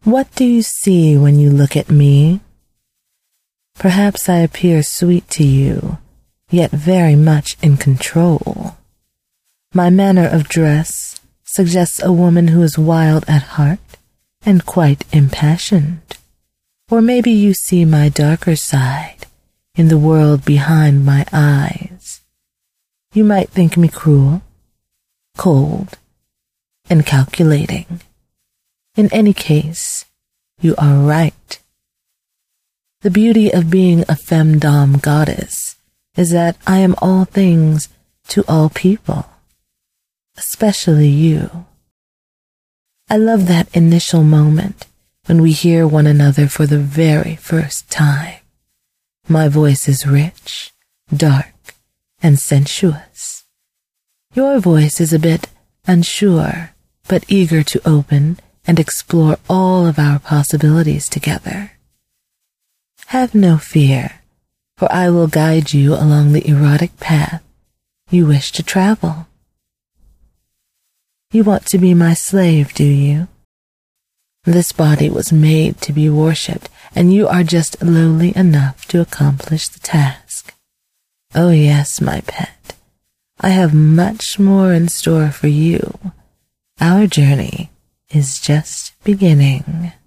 What do you see when you look at me? Perhaps I appear sweet to you, yet very much in control. My manner of dress suggests a woman who is wild at heart and quite impassioned. Or maybe you see my darker side in the world behind my eyes. You might think me cruel, cold, and calculating. In any case, you are right. The beauty of being a femdom goddess is that I am all things to all people, especially you. I love that initial moment when we hear one another for the very first time. My voice is rich, dark, and sensuous. Your voice is a bit unsure, but eager to open and explore all of our possibilities together. Have no fear, for I will guide you along the erotic path you wish to travel. You want to be my slave, do you? This body was made to be worshipped, and you are just lowly enough to accomplish the task. Oh yes, my pet, I have much more in store for you. Our journey is just beginning.